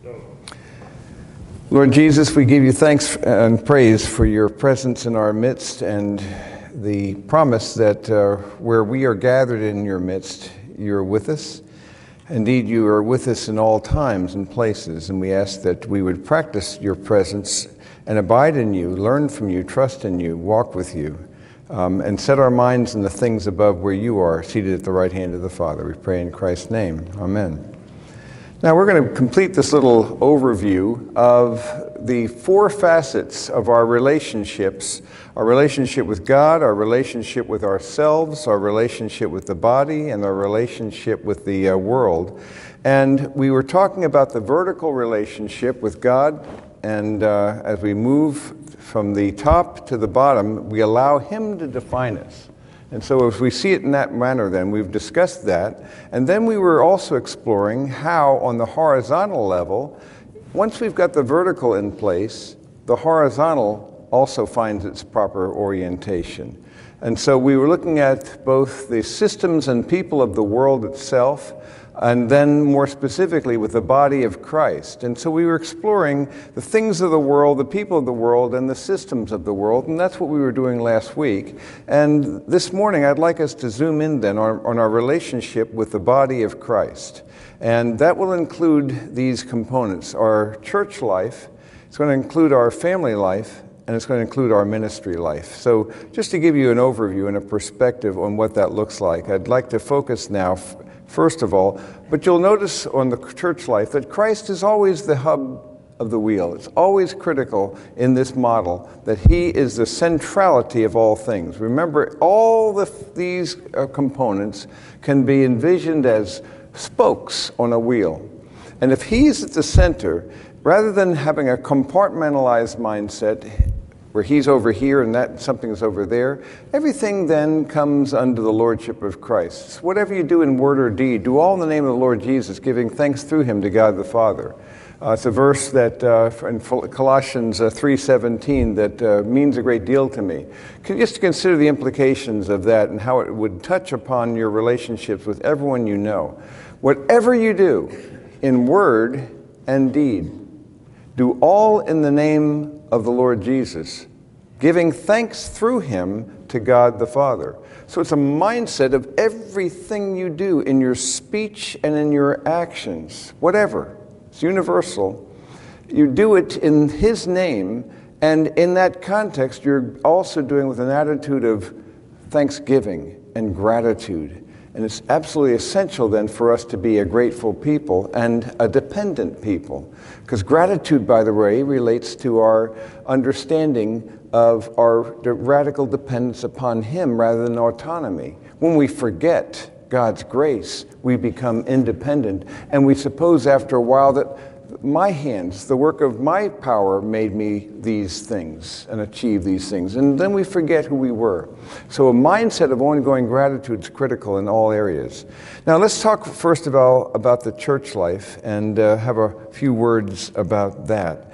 Lord Jesus, we give you thanks and praise for your presence in our midst and the promise that where we are gathered in your midst, you're with us. Indeed, you are with us in all times and places, and we ask that we would practice your presence and abide in you, learn from you, trust in you, walk with you, and set our minds in the things above where you are, seated at the right hand of the Father. We pray in Christ's name. Amen. Now we're going to complete this little overview of the four facets of our relationships: our relationship with God, our relationship with ourselves, our relationship with the body, and our relationship with the world. And we were talking about the vertical relationship with God, and as we move from the top to the bottom, we allow Him to define us. And so if we see it in that manner, then we've discussed that. And then we were also exploring how, on the horizontal level, once we've got the vertical in place, the horizontal also finds its proper orientation. And so we were looking at both the systems and people of the world itself, and then more specifically with the body of Christ. And so we were exploring the things of the world, the people of the world, and the systems of the world, and that's what we were doing last week. And this morning I'd like us to zoom in then on our relationship with the body of Christ. And that will include these components: our church life, it's going to include our family life, and it's going to include our ministry life. So just to give you an overview and a perspective on what that looks like, I'd like to focus now first of all, but you'll notice on the church life that Christ is always the hub of the wheel. It's always critical in this model that He is the centrality of all things. Remember, all these components can be envisioned as spokes on a wheel. And if He's at the center, rather than having a compartmentalized mindset where He's over here and that something's over there, everything then comes under the lordship of Christ. So whatever you do in word or deed, do all in the name of the Lord Jesus, giving thanks through Him to God the Father. It's a verse that in Colossians 3:17 that means a great deal to me. Just consider the implications of that and how it would touch upon your relationships with everyone you know. Whatever you do in word and deed, do all in the name of the Lord Jesus, giving thanks through Him to God the Father. So it's a mindset of everything you do in your speech and in your actions, whatever. It's universal. You do it in His name, and in that context, you're also doing with an attitude of thanksgiving and gratitude. And it's absolutely essential then for us to be a grateful people and a dependent people. Because gratitude, by the way, relates to our understanding of our radical dependence upon Him rather than autonomy. When we forget God's grace, we become independent. And we suppose after a while that my hands, the work of my power made me these things and achieve these things. And then we forget who we were. So a mindset of ongoing gratitude is critical in all areas. Now let's talk first of all about the church life and have a few words about that.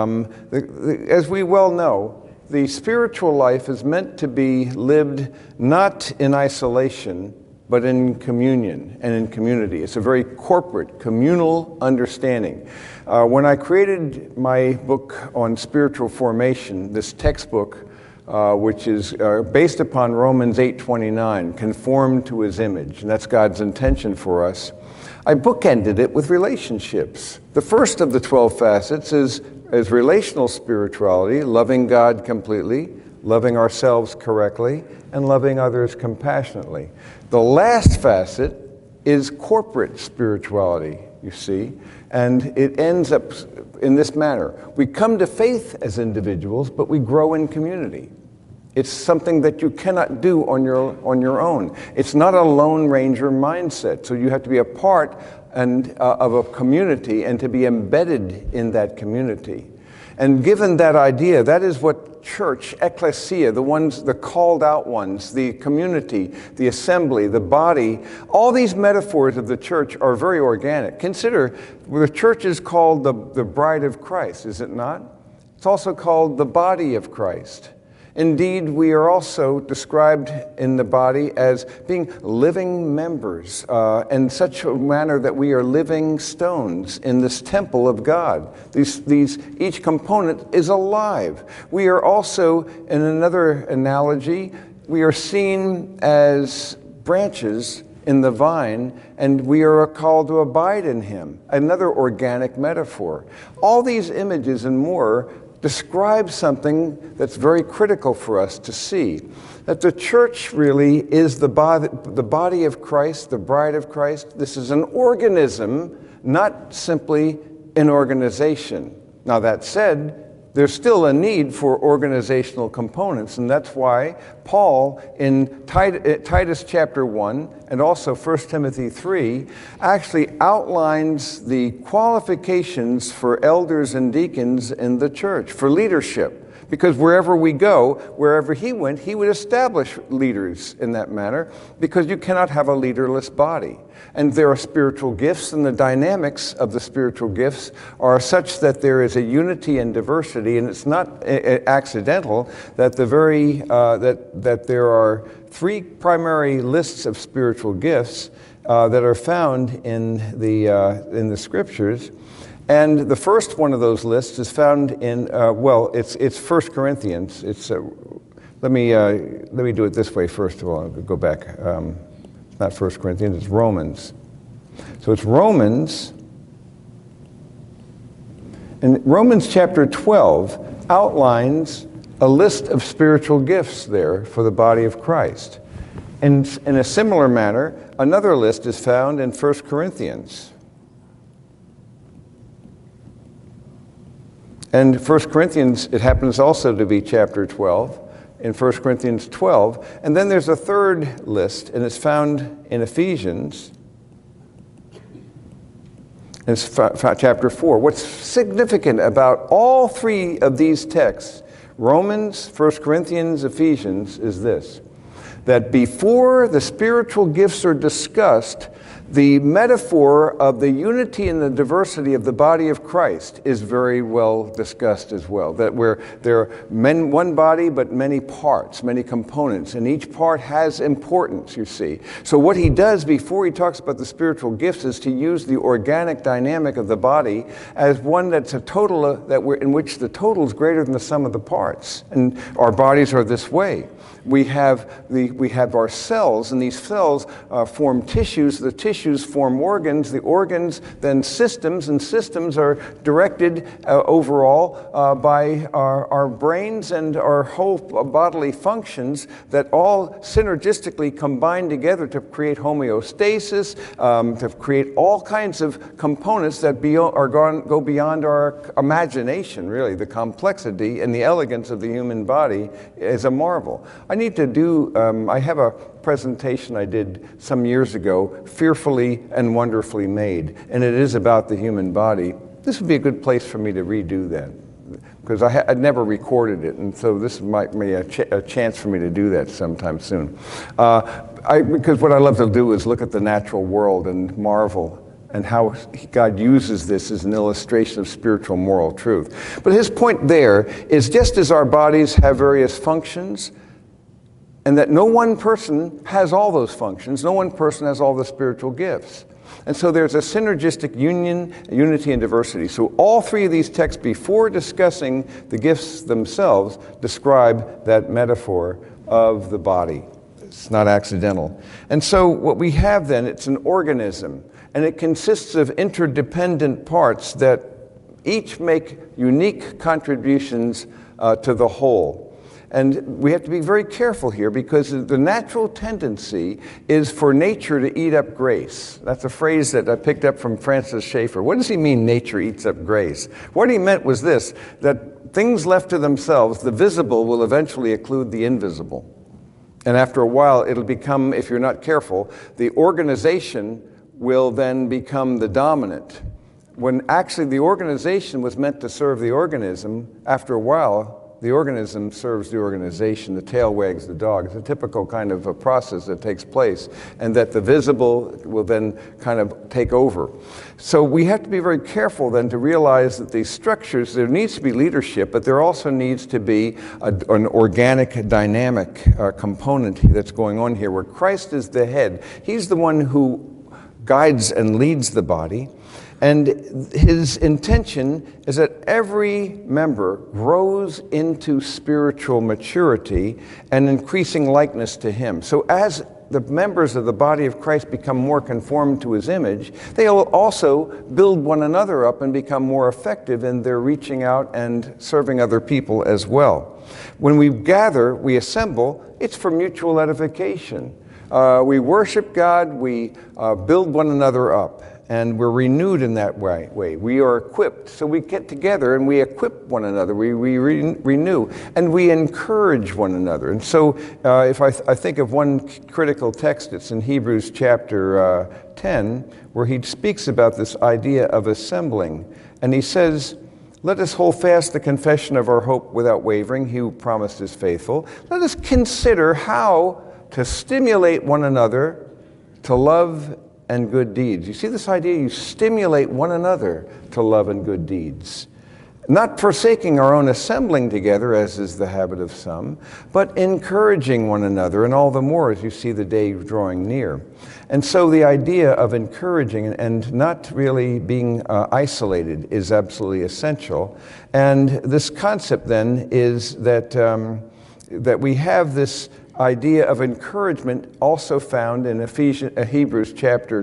As we well know, the spiritual life is meant to be lived not in isolation, but in communion and in community. It's a very corporate, communal understanding. When I created my book on spiritual formation, this textbook, which is based upon Romans 8:29, conformed to His image, and that's God's intention for us, I bookended it with relationships. The first of the 12 facets is relational spirituality, loving God completely, loving ourselves correctly, and loving others compassionately. The last facet is corporate spirituality, you see, and it ends up in this manner. We come to faith as individuals, but we grow in community. It's something that you cannot do on your own. It's not a Lone Ranger mindset, so you have to be a part of a community and to be embedded in that community. And given that idea, that is what church, ecclesia, the called out ones, the community, the assembly, the body, all these metaphors of the church are very organic. Consider, the church is called the bride of Christ, is it not? It's also called the body of Christ. Indeed, we are also described in the body as being living members in such a manner that we are living stones in this temple of God. Each component is alive. We are also, in another analogy, we are seen as branches in the vine, and we are called to abide in him. Another organic metaphor. All these images and more describe something that's very critical for us to see. That the church really is the body of Christ, the bride of Christ. This is an organism, not simply an organization. Now that said, there's still a need for organizational components, and that's why Paul in Titus chapter 1 and also 1 Timothy 3 actually outlines the qualifications for elders and deacons in the church, for leadership. Because wherever we go, wherever he went, he would establish leaders in that manner, because you cannot have a leaderless body. And there are spiritual gifts, and the dynamics of the spiritual gifts are such that there is a unity and diversity, and it's not accidental that that there are three primary lists of spiritual gifts that are found in the scriptures. And the first one of those lists is found in it's 1 Corinthians. Let me do it this way first of all. I'll go back. It's not 1 Corinthians. It's Romans. So it's Romans. And Romans chapter 12 outlines a list of spiritual gifts there for the body of Christ. And in a similar manner, another list is found in 1 Corinthians. And 1 Corinthians, it happens also to be chapter 12, in 1 Corinthians 12. And then there's a third list, and it's found in Ephesians. And it's chapter 4. What's significant about all three of these texts, Romans, 1 Corinthians, Ephesians, is this: that before the spiritual gifts are discussed, the metaphor of the unity and the diversity of the body of Christ is very well discussed as well. That there are one body but many parts, many components, and each part has importance, you see. So what he does before he talks about the spiritual gifts is to use the organic dynamic of the body as one that's a total in which the total is greater than the sum of the parts. And our bodies are this way. We have our cells, and these cells form tissues. The tissues form organs. The organs then systems, and systems are directed overall by our brains and our whole bodily functions that all synergistically combine together to create homeostasis, to create all kinds of components that go beyond our imagination, really. The complexity and the elegance of the human body is a marvel. I have a presentation I did some years ago, Fearfully and Wonderfully Made, and it is about the human body. This would be a good place for me to redo that, because I'd never recorded it, and so this might be a chance for me to do that sometime soon. Because what I love to do is look at the natural world and marvel and how God uses this as an illustration of spiritual moral truth. But his point there is, just as our bodies have various functions, and that no one person has all those functions, no one person has all the spiritual gifts. And so there's a synergistic unity and diversity. So all three of these texts, before discussing the gifts themselves, describe that metaphor of the body. It's not accidental. And so what we have then, it's an organism, and it consists of interdependent parts that each make unique contributions to the whole. And we have to be very careful here, because the natural tendency is for nature to eat up grace. That's a phrase that I picked up from Francis Schaeffer. What does he mean, nature eats up grace? What he meant was this, that things left to themselves, the visible will eventually occlude the invisible. And after a while, it'll become, if you're not careful, the organization will then become the dominant. When actually the organization was meant to serve the organism, after a while, The organism serves the organization, the tail wags the dog. It's a typical kind of a process that takes place, and that the visible will then kind of take over. So we have to be very careful then to realize that these structures, there needs to be leadership, but there also needs to be an organic, dynamic component that's going on here, where Christ is the head. He's the one who guides and leads the body. And his intention is that every member grows into spiritual maturity and increasing likeness to him. So as the members of the body of Christ become more conformed to his image, they will also build one another up and become more effective in their reaching out and serving other people as well. When we gather, we assemble, it's for mutual edification. We worship God, we build one another up. And we're renewed in that way. We are equipped. So we get together and we equip one another. We renew. And we encourage one another. And so if I think of one critical text, it's in Hebrews chapter 10, where he speaks about this idea of assembling. And he says, "Let us hold fast the confession of our hope without wavering. He who promised is faithful. Let us consider how to stimulate one another to love and good deeds." You see this idea? You stimulate one another to love and good deeds. Not forsaking our own assembling together, as is the habit of some, but encouraging one another, and all the more as you see the day drawing near. And so the idea of encouraging and not really being isolated is absolutely essential. And this concept then is that that we have this idea of encouragement also found in Hebrews chapter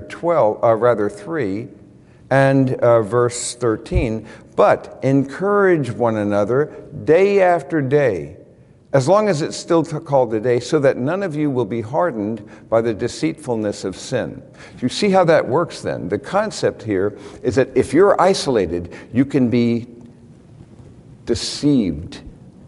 3 and verse 13. But encourage one another day after day, as long as it's still called a day, so that none of you will be hardened by the deceitfulness of sin. You see how that works then? The concept here is that if you're isolated, you can be deceived.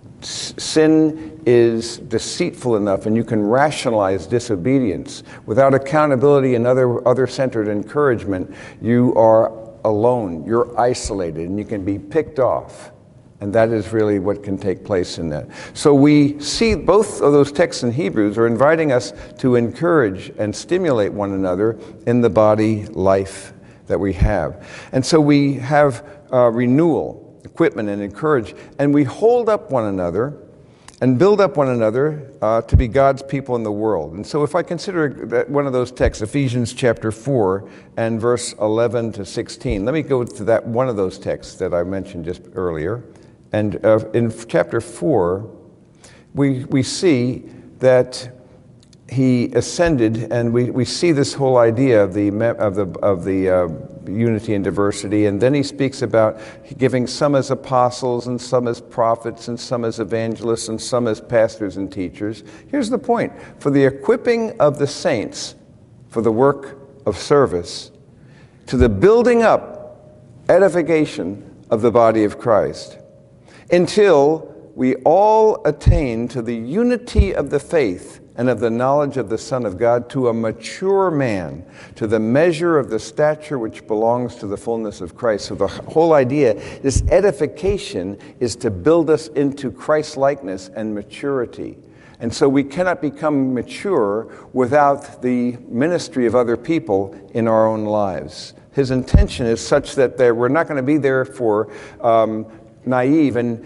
Sin is deceitful enough, and you can rationalize disobedience. Without accountability and other-centered encouragement, you are alone, you're isolated, and you can be picked off. And that is really what can take place in that. So we see both of those texts in Hebrews are inviting us to encourage and stimulate one another in the body life that we have. And so we have renewal, equipment, and encourage, and we hold up one another and build up one another to be God's people in the world. And so if I consider that one of those texts, Ephesians chapter 4 and verse 11 to 16, let me go to that one of those texts that I mentioned just earlier. And in chapter 4, we see that he ascended, and we see this whole idea of the unity and diversity. And then he speaks about giving some as apostles, and some as prophets, and some as evangelists, and some as pastors and teachers. Here's the point: for the equipping of the saints for the work of service, to the building up, edification of the body of Christ, until we all attain to the unity of the faith and of the knowledge of the Son of God, to a mature man, to the measure of the stature which belongs to the fullness of Christ. So the whole idea, this edification, is to build us into Christ-likeness and maturity. And so we cannot become mature without the ministry of other people in our own lives. His intention is such that we're not going to be there for naive and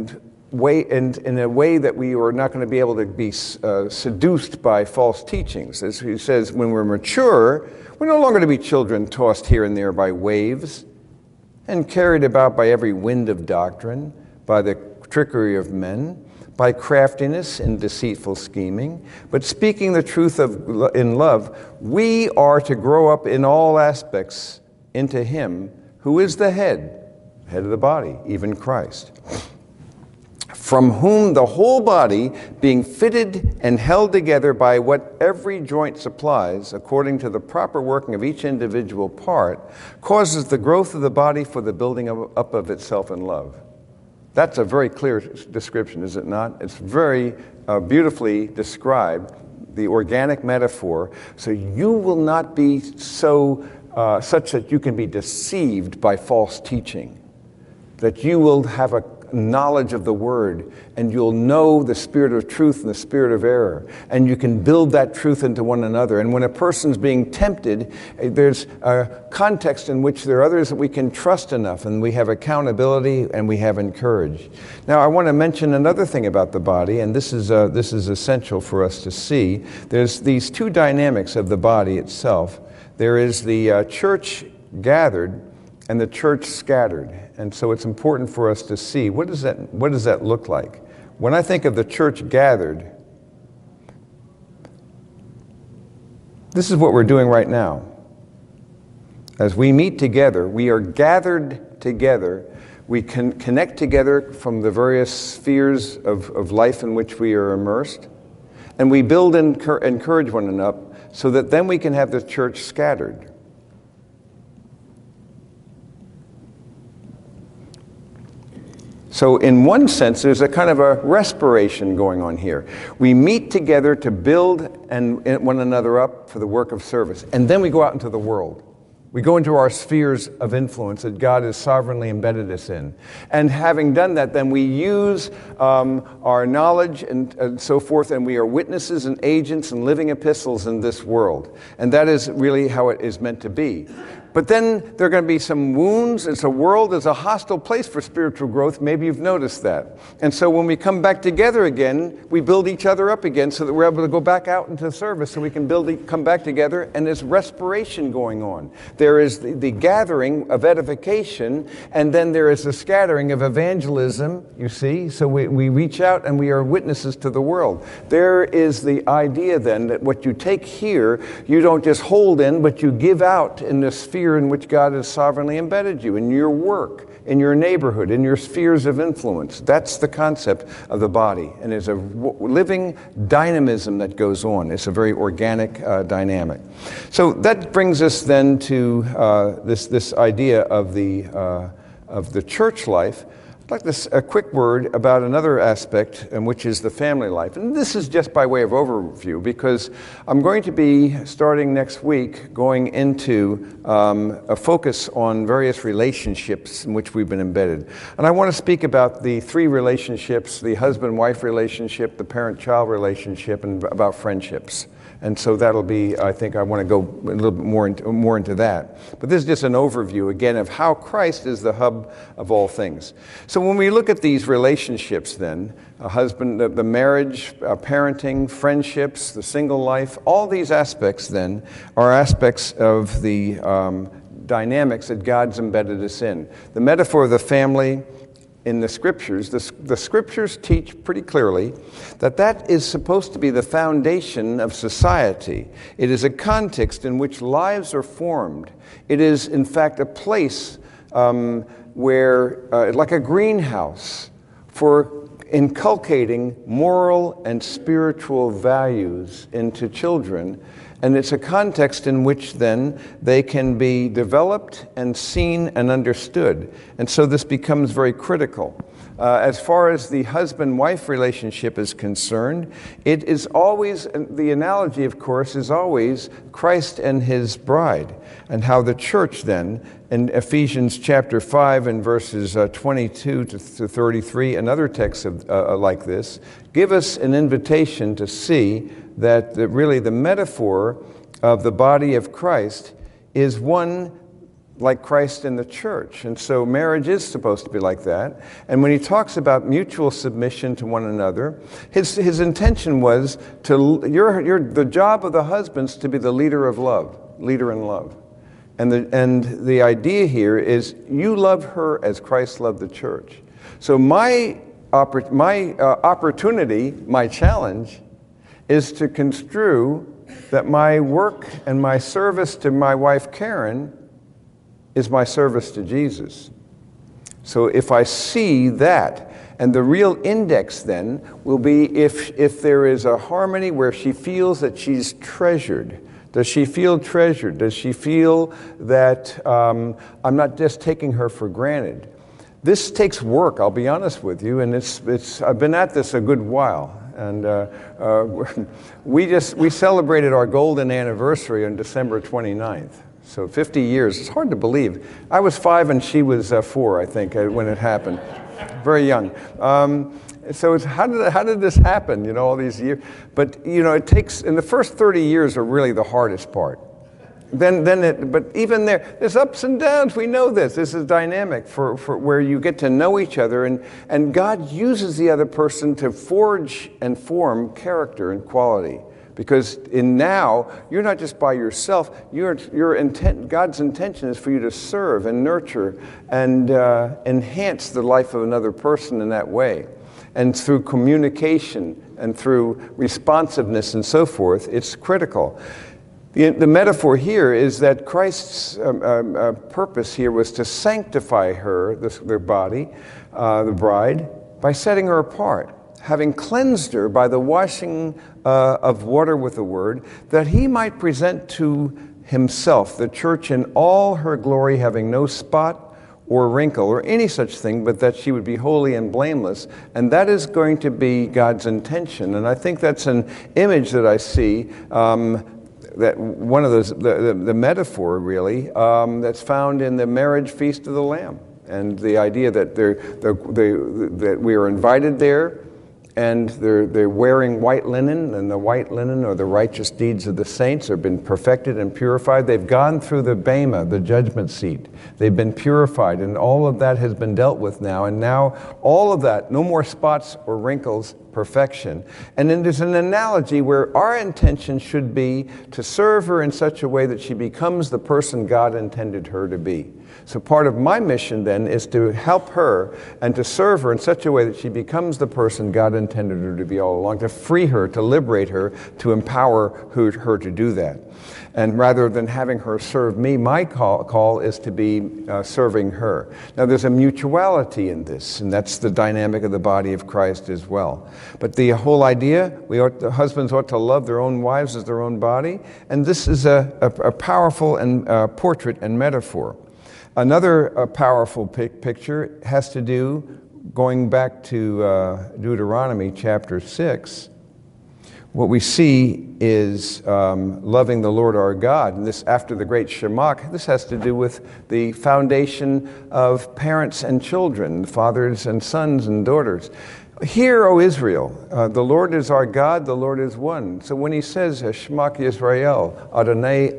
in a way that we are not going to be able to be seduced by false teachings. As he says, when we're mature, we're no longer to be children tossed here and there by waves and carried about by every wind of doctrine, by the trickery of men, by craftiness and deceitful scheming, but speaking the truth in love, we are to grow up in all aspects into him who is the head of the body, even Christ, from whom the whole body, being fitted and held together by what every joint supplies, according to the proper working of each individual part, causes the growth of the body for the building up of itself in love. That's a very clear description, is it not? It's very beautifully described, the organic metaphor. So you will not be so such that you can be deceived by false teaching, that you will have knowledge of the Word, and you'll know the spirit of truth and the spirit of error, and you can build that truth into one another. And when a person's being tempted, there's a context in which there are others that we can trust enough, and we have accountability and we have encourage. Now, I want to mention another thing about the body, and this is essential for us to see. There's these two dynamics of the body itself. There is the church gathered and the church scattered. And so it's important for us to see, what does that look like? When I think of the church gathered, this is what we're doing right now. As we meet together, we are gathered together. We can connect together from the various spheres of life in which we are immersed. And we build and encourage one another so that then we can have the church scattered. So in one sense, there's a kind of a respiration going on here. We meet together to build one another up for the work of service. And then we go out into the world. We go into our spheres of influence that God has sovereignly embedded us in. And having done that, then we use our knowledge and so forth, and we are witnesses and agents and living epistles in this world. And that is really how it is meant to be. But then there are going to be some wounds. It's a world, it's a hostile place for spiritual growth. Maybe you've noticed that. And so when we come back together again, we build each other up again so that we're able to go back out into service so we can come back together, and there's respiration going on. There is the gathering of edification, and then there is the scattering of evangelism, you see. So we reach out and we are witnesses to the world. There is the idea then that what you take here, you don't just hold in, but you give out in the sphere in which God has sovereignly embedded you, in your work, in your neighborhood, in your spheres of influence. That's the concept of the body. And there's a living dynamism that goes on. It's a very organic dynamic. So that brings us then to this idea of the church life. I'd like a quick word about another aspect, which is the family life. And this is just by way of overview, because I'm going to be, starting next week, going into a focus on various relationships in which we've been embedded. And I want to speak about the three relationships: the husband-wife relationship, the parent-child relationship, and about friendships. And so that'll be, I think I want to go a little bit more into that. But this is just an overview, again, of how Christ is the hub of all things. So when we look at these relationships then, a husband, the marriage, parenting, friendships, the single life, all these aspects then are aspects of the dynamics that God's embedded us in. The metaphor of the family in the scriptures, the scriptures teach pretty clearly that is supposed to be the foundation of society. It is a context in which lives are formed. It is, in fact, a place where, like a greenhouse, for inculcating moral and spiritual values into children. And it's a context in which then they can be developed and seen and understood. And so this becomes very critical. As far as the husband-wife relationship is concerned, it is always, the analogy, of course, is always Christ and his bride, and how the church then, in Ephesians chapter 5 and verses 22 to 33, and other texts like this, give us an invitation to see that really the metaphor of the body of Christ is one like Christ in the church. And so marriage is supposed to be like that. And when he talks about mutual submission to one another, his intention was the job of the husbands to be the leader in love. And the idea here is you love her as Christ loved the church. So my opportunity, my challenge, is to construe that my work and my service to my wife Karen is my service to Jesus. So if I see that, and the real index then will be if there is a harmony where she feels that she's treasured. Does she feel treasured? Does she feel that I'm not just taking her for granted? This takes work, I'll be honest with you, and I've been at this a good while. And we celebrated our golden anniversary on December 29th. So 50 years, it's hard to believe. I was 5 and she was 4, I think, when it happened. very young. So it's, how did this happen, all these years? But, it takes, in the first 30 years are really the hardest part. But even there's ups and downs. We know this. This is dynamic for where you get to know each other, and God uses the other person to forge and form character and quality. Because now you're not just by yourself. God's intention is for you to serve and nurture and enhance the life of another person in that way. And through communication and through responsiveness and so forth, it's critical. The metaphor here is that Christ's purpose here was to sanctify her, their body, the bride, by setting her apart, having cleansed her by the washing of water with the word, that he might present to himself the church in all her glory, having no spot or wrinkle or any such thing, but that she would be holy and blameless. And that is going to be God's intention. And I think that's an image that I see, that one of those, the metaphor really, that's found in the marriage feast of the Lamb. And the idea that that we are invited there, and they're wearing white linen, and the white linen are the righteous deeds of the saints, have been perfected and purified. They've gone through the bema, the judgment seat. They've been purified, and all of that has been dealt with now. And now all of that, no more spots or wrinkles, perfection. And then there's an analogy where our intention should be to serve her in such a way that she becomes the person God intended her to be. So part of my mission then is to help her and to serve her in such a way that she becomes the person God intended her to be all along, to free her, to liberate her, to empower her to do that. And rather than having her serve me, my call is to be serving her. Now there's a mutuality in this, and that's the dynamic of the body of Christ as well. But the whole idea, the husbands ought to love their own wives as their own body, and this is a powerful and portrait and metaphor. Another powerful picture has to do, going back to Deuteronomy chapter 6, what we see is loving the Lord our God. And this, after the great Shema, this has to do with the foundation of parents and children, fathers and sons and daughters. Hear, O Israel, the Lord is our God, the Lord is one. So when he says, Shema Yisrael, Adonai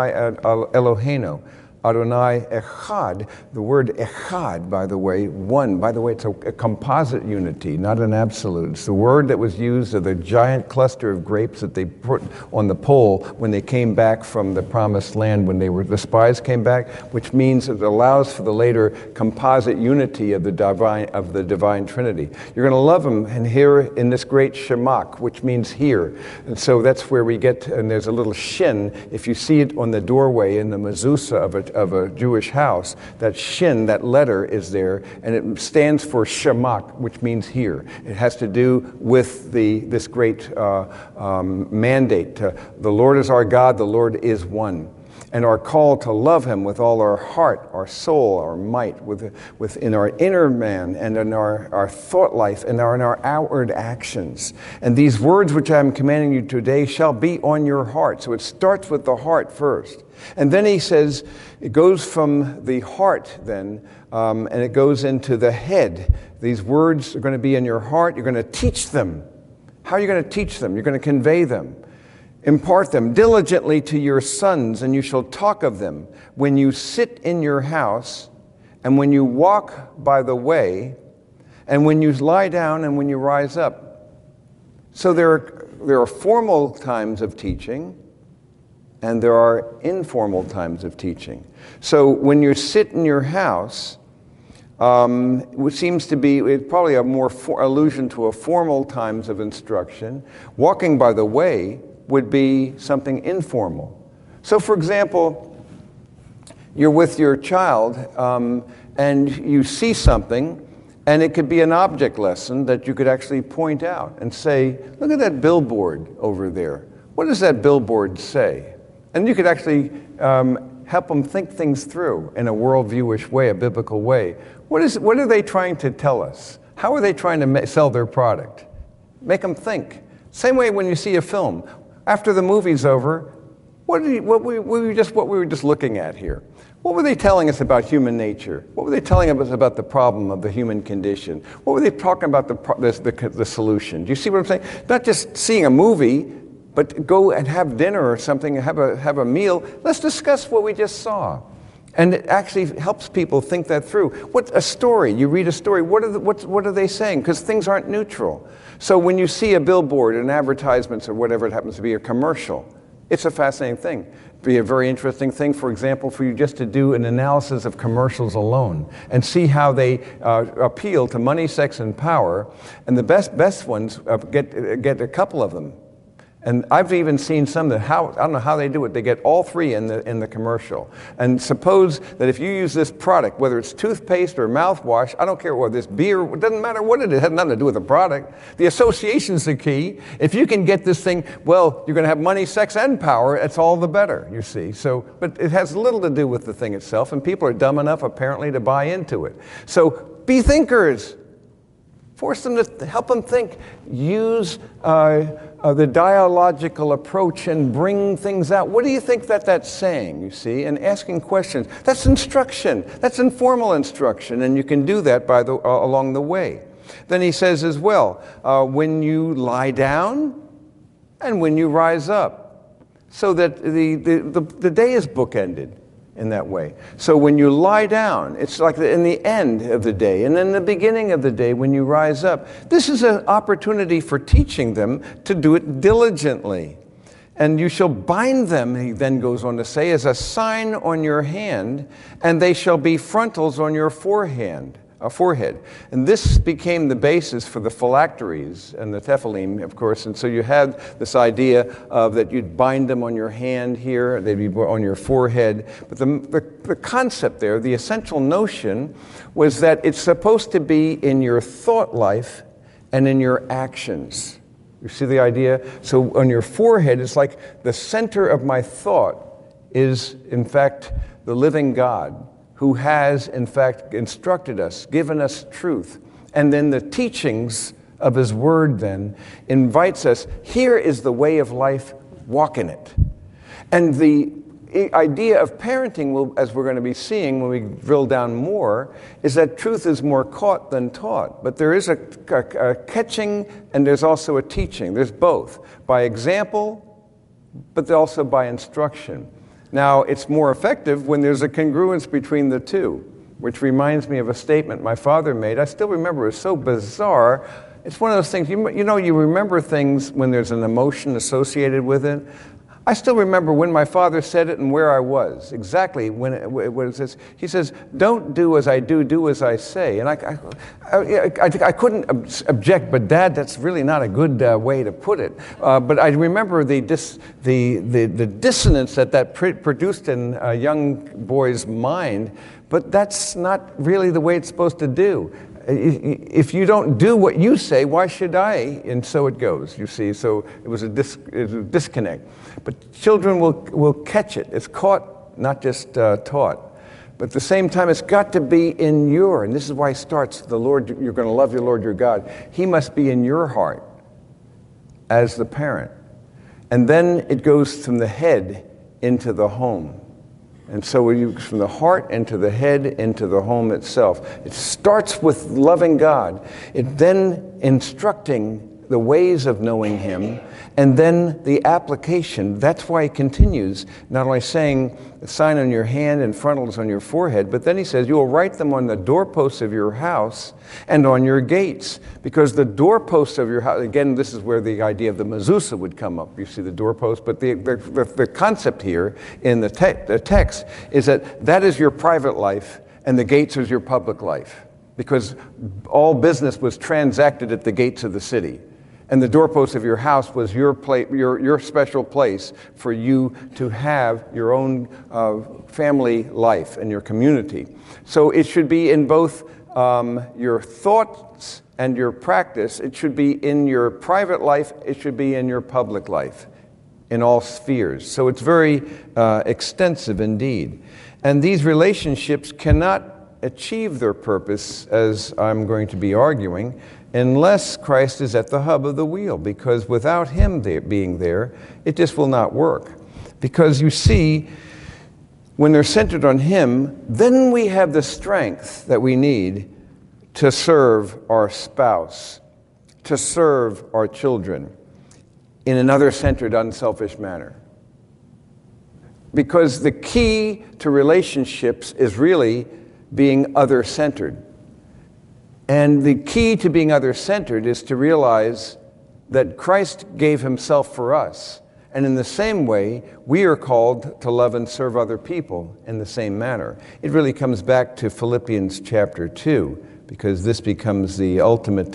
Eloheinu, Adonai Echad, the word Echad, by the way, one. By the way, it's a composite unity, not an absolute. It's the word that was used of the giant cluster of grapes that they put on the pole when they came back from the promised land, when the spies came back, which means it allows for the later composite unity of the divine Trinity. You're going to love him and hear in this great Shema, which means hear. And so that's where we get, and there's a little shin. If you see it on the doorway in the mezuzah of a Jewish house, that shin, that letter is there, and it stands for Shema, which means hear. It has to do with this great mandate. The Lord is our God, the Lord is one. And our call to love him with all our heart, our soul, our might, within our inner man and in our thought life and in our outward actions. And these words which I am commanding you today shall be on your heart. So it starts with the heart first. And then he says, it goes from the heart then, and it goes into the head. These words are going to be in your heart. You're going to teach them. How are you going to teach them? You're going to convey them. Impart them diligently to your sons, and you shall talk of them when you sit in your house, and when you walk by the way, and when you lie down, and when you rise up. So there are formal times of teaching, and there are informal times of teaching. So when you sit in your house, which seems to be probably a more allusion to a formal times of instruction. Walking by the way would be something informal. So for example, you're with your child and you see something, and it could be an object lesson that you could actually point out and say, look at that billboard over there. What does that billboard say? And you could actually help them think things through in a worldviewish way, a biblical way. What are they trying to tell us? How are they trying to sell their product? Make them think. Same way when you see a film. After the movie's over, what we were just looking at here? What were they telling us about human nature? What were they telling us about the problem of the human condition? What were they talking about the solution? Do you see what I'm saying? Not just seeing a movie, but go and have dinner or something, have a meal. Let's discuss what we just saw. And it actually helps people think that through. What a story, you read a story, what are they saying? Because things aren't neutral. So when you see a billboard and advertisements or whatever it happens to be, a commercial, it's a fascinating thing. It'd be a very interesting thing, for example, for you just to do an analysis of commercials alone and see how they appeal to money, sex, and power. And the best ones get a couple of them. And I've even seen some that I don't know how they do it. They get all three in the commercial. And suppose that if you use this product, whether it's toothpaste or mouthwash, I don't care what, this beer, it doesn't matter what it is. It has nothing to do with the product. The association's the key. If you can get this thing, well, you're going to have money, sex, and power. It's all the better, you see. So, but it has little to do with the thing itself. And people are dumb enough, apparently, to buy into it. So be thinkers. Force them to help them think. Use the dialogical approach and bring things out. What do you think that's saying, you see? And asking questions. That's instruction. That's informal instruction. And you can do that along the way. Then he says as well, when you lie down and when you rise up. So that the day is bookended in that way. So when you lie down, it's like in the end of the day, and then the beginning of the day when you rise up. This is an opportunity for teaching them to do it diligently. And you shall bind them, he then goes on to say, as a sign on your hand, and they shall be frontals on your forehead. And this became the basis for the phylacteries and the tephilim, of course. And so you had this idea of that you'd bind them on your hand here, they'd be on your forehead. But the concept there, the essential notion, was that it's supposed to be in your thought life and in your actions. You see the idea? So on your forehead, it's like the center of my thought is, in fact, the living God, who has, in fact, instructed us, given us truth. And then the teachings of his word then invites us, here is the way of life, walk in it. And the idea of parenting, will, as we're going to be seeing when we drill down more, is that truth is more caught than taught. But there is a catching and there's also a teaching. There's both, by example, but also by instruction. Now, it's more effective when there's a congruence between the two, which reminds me of a statement my father made. I still remember, it was so bizarre. It's one of those things, you remember things when there's an emotion associated with it. I still remember when my father said it and where I was, exactly when it says. He says, don't do as I do, do as I say. And I couldn't object, but Dad, that's really not a good way to put it. But I remember the dissonance that produced in a young boy's mind, but that's not really the way it's supposed to do. If you don't do what you say, why should I? And so it goes, you see. So it was a disconnect. But children will catch it. It's caught, not just taught. But at the same time, it's got to be in your, and this is why it starts, the Lord, you're going to love your Lord your God. He must be in your heart as the parent. And then it goes from the head into the home. And so from the heart into the head into the home itself. It starts with loving God. It then instructing the ways of knowing him, and then the application. That's why he continues, not only saying the sign on your hand and frontals on your forehead, but then he says, you will write them on the doorposts of your house and on your gates. Because the doorposts of your house, again, this is where the idea of the mezuzah would come up. You see the doorpost, but the concept here in the text is that is your private life and the gates is your public life. Because all business was transacted at the gates of the city. And the doorpost of your house was your special place for you to have your own family life and your community. So it should be in both your thoughts and your practice. It should be in your private life. It should be in your public life, in all spheres. So it's very extensive indeed. And these relationships cannot achieve their purpose, as I'm going to be arguing, unless Christ is at the hub of the wheel, because without him being there, it just will not work. Because you see, when they're centered on Him, then we have the strength that we need to serve our spouse, to serve our children in another centered, unselfish manner. Because the key to relationships is really being other-centered. And the key to being other-centered is to realize that Christ gave Himself for us. And in the same way, we are called to love and serve other people in the same manner. It really comes back to Philippians chapter 2, because this becomes the ultimate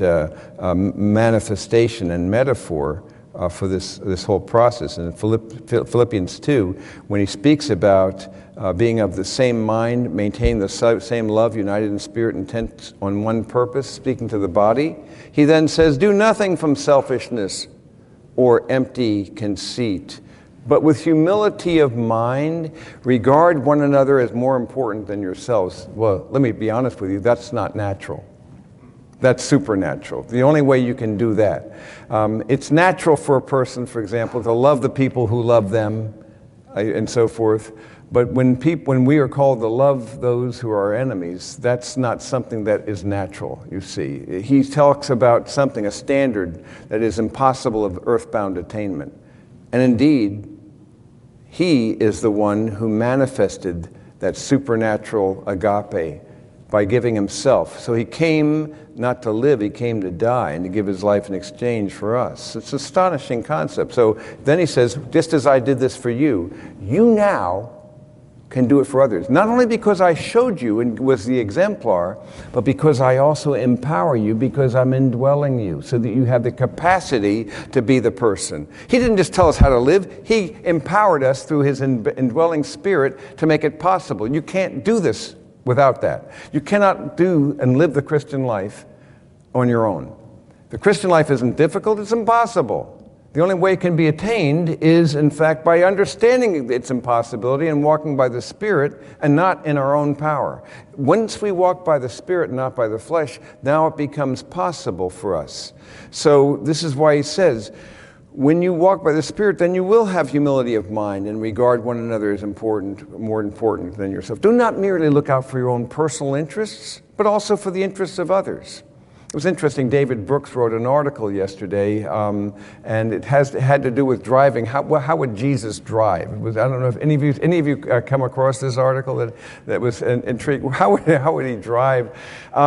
manifestation and metaphor for this whole process. In Philippians 2, when he speaks about being of the same mind, maintaining the same love, united in spirit, intent on one purpose, speaking to the body, he then says, do nothing from selfishness or empty conceit, but with humility of mind, regard one another as more important than yourselves. Well, let me be honest with you, that's not natural. That's supernatural. The only way you can do that. It's natural for a person, for example, to love the people who love them and so forth. But when we are called to love those who are our enemies, that's not something that is natural, you see. He talks about something, a standard that is impossible of earthbound attainment. And indeed, He is the one who manifested that supernatural agape by giving Himself. So He came not to live, He came to die and to give His life in exchange for us. It's an astonishing concept. So then He says, just as I did this for you, you now can do it for others. Not only because I showed you and was the exemplar, but because I also empower you, because I'm indwelling you, so that you have the capacity to be the person. He didn't just tell us how to live, He empowered us through His indwelling Spirit to make it possible. You can't do this without that. You cannot do and live the Christian life on your own. The Christian life isn't difficult, it's impossible. The only way it can be attained is, in fact, by understanding its impossibility and walking by the Spirit and not in our own power. Once we walk by the Spirit and not by the flesh, now it becomes possible for us. So this is why he says, when you walk by the Spirit, then you will have humility of mind and regard one another as more important than yourself. Do not merely look out for your own personal interests, but also for the interests of others. It was interesting, David Brooks wrote an article yesterday, and it had to do with driving. How would Jesus drive? I don't know if any of you come across this article that was intriguing. How would he drive?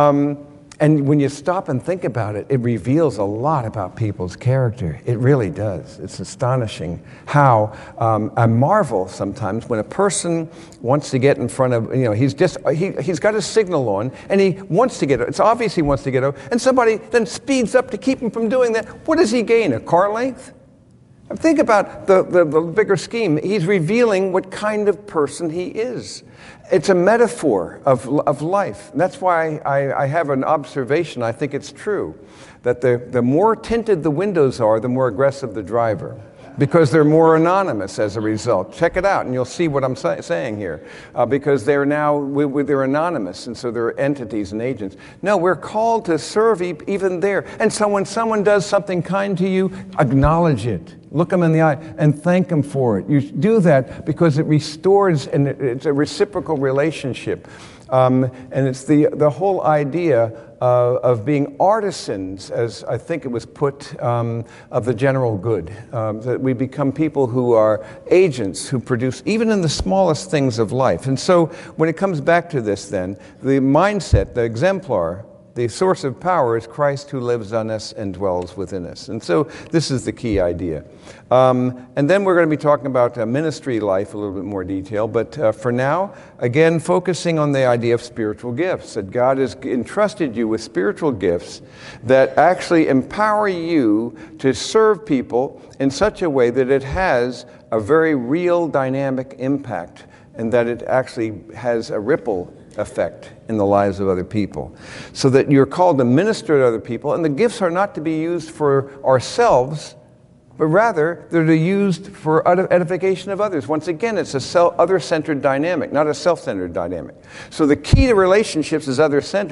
And when you stop and think about it, it reveals a lot about people's character. It really does. It's astonishing how I marvel sometimes when a person wants to get in front of, he's got his signal on and he wants to get, it's obvious he wants to get over, and somebody then speeds up to keep him from doing that. What does he gain? A car length? Think about the bigger scheme. He's revealing what kind of person he is. It's a metaphor of life. And that's why I have an observation, I think it's true, that the more tinted the windows are, the more aggressive the driver, because they're more anonymous as a result. Check it out, and you'll see what I'm saying here. Because they're now, they're anonymous, and so they're entities and agents. No, we're called to serve even there. And so when someone does something kind to you, acknowledge it. Look them in the eye and thank them for it. You do that because it restores, and it's a reciprocal relationship. And it's the whole idea of being artisans, as I think it was put, of the general good. That we become people who are agents who produce even in the smallest things of life. And so when it comes back to this then, the mindset, the exemplar, the source of power is Christ who lives on us and dwells within us. And so this is the key idea. And then we're going to be talking about ministry life a little bit more detail. But for now, again, focusing on the idea of spiritual gifts, that God has entrusted you with spiritual gifts that actually empower you to serve people in such a way that it has a very real dynamic impact, and that it actually has a ripple effect in the lives of other people. So that you're called to minister to other people, and the gifts are not to be used for ourselves, but rather they're to be used for edification of others. Once again, it's a other-centered dynamic, not a self-centered dynamic. So the key to relationships is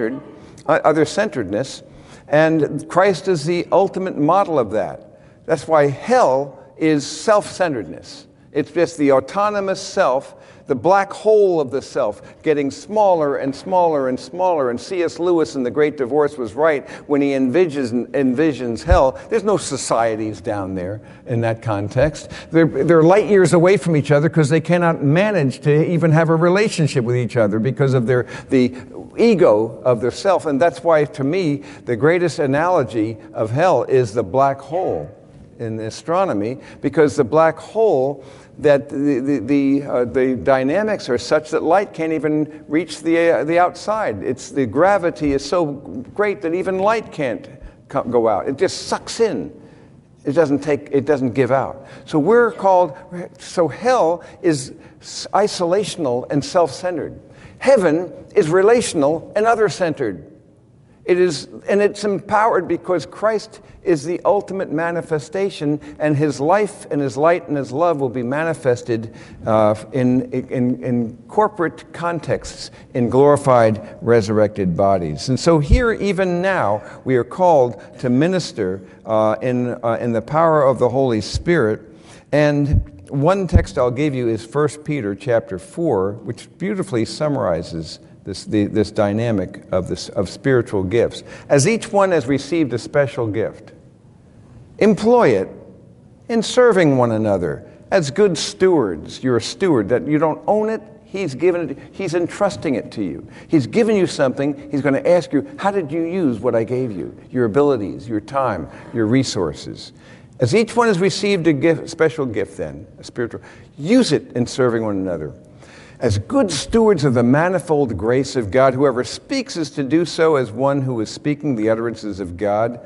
other-centeredness, and Christ is the ultimate model of that. That's why hell is self-centeredness. It's just the autonomous self the black hole of the self, getting smaller and smaller and smaller. And C.S. Lewis in The Great Divorce was right when he envisions hell. There's no societies down there in that context. They're light years away from each other because they cannot manage to even have a relationship with each other because of the ego of their self. And that's why, to me, the greatest analogy of hell is the black hole in astronomy, because the black hole, that the dynamics are such that light can't even reach the outside. The gravity is so great that even light can't go out. It just sucks in. It doesn't give out. So hell is isolational and self-centered. Heaven is relational and other-centered. It's empowered because Christ is the ultimate manifestation, and his life and his light and his love will be manifested in corporate contexts, in glorified, resurrected bodies. And so here, even now, we are called to minister in the power of the Holy Spirit. And one text I'll give you is 1 Peter chapter 4, which beautifully summarizes this dynamic of spiritual gifts. As each one has received a special gift, employ it in serving one another as good stewards. You're a steward, that you don't own it. He's given it. He's entrusting it to you. He's given you something. He's going to ask you, how did you use what I gave you? Your abilities, your time, your resources. As each one has received a special gift then, a spiritual, use it in serving one another. As good stewards of the manifold grace of God, whoever speaks is to do so as one who is speaking the utterances of God.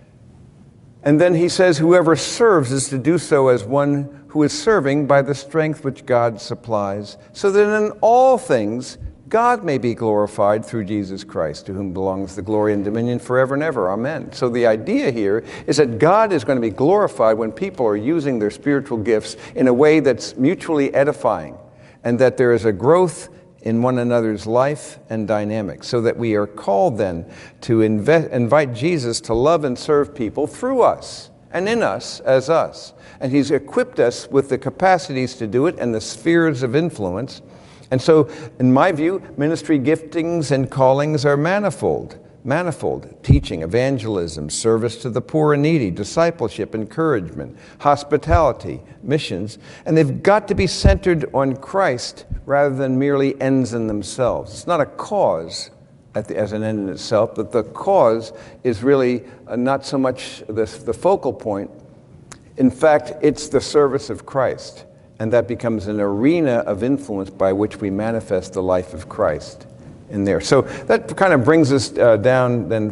And then he says, whoever serves is to do so as one who is serving by the strength which God supplies, so that in all things God may be glorified through Jesus Christ, to whom belongs the glory and dominion forever and ever. Amen. So the idea here is that God is going to be glorified when people are using their spiritual gifts in a way that's mutually edifying, and that there is a growth in one another's life and dynamics, so that we are called then to invite Jesus to love and serve people through us and in us as us. And he's equipped us with the capacities to do it and the spheres of influence. And so, in my view, ministry giftings and callings are manifold. Teaching, evangelism, service to the poor and needy, discipleship, encouragement, hospitality, missions. And they've got to be centered on Christ rather than merely ends in themselves. It's not a cause as an end in itself, but the cause is really not so much the focal point. In fact, it's the service of Christ. And that becomes an arena of influence by which we manifest the life of Christ in there. So that kind of brings us down then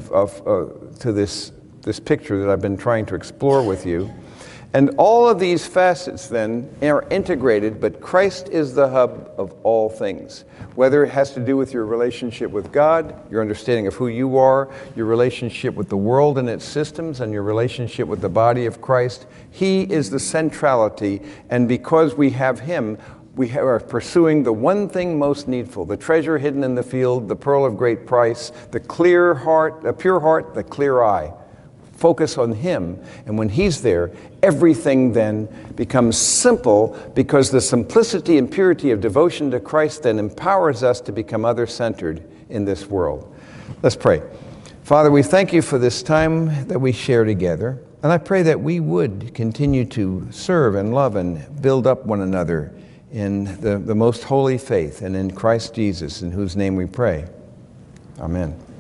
to this picture that I've been trying to explore with you. And all of these facets then are integrated, but Christ is the hub of all things. Whether it has to do with your relationship with God, your understanding of who you are, your relationship with the world and its systems, and your relationship with the body of Christ, he is the centrality. And because we have him, we are pursuing the one thing most needful, the treasure hidden in the field, the pearl of great price, the clear heart, the pure heart, the clear eye. Focus on him, and when he's there, everything then becomes simple, because the simplicity and purity of devotion to Christ then empowers us to become other-centered in this world. Let's pray. Father, we thank you for this time that we share together, and I pray that we would continue to serve and love and build up one another in the most holy faith, and in Christ Jesus, in whose name we pray. Amen.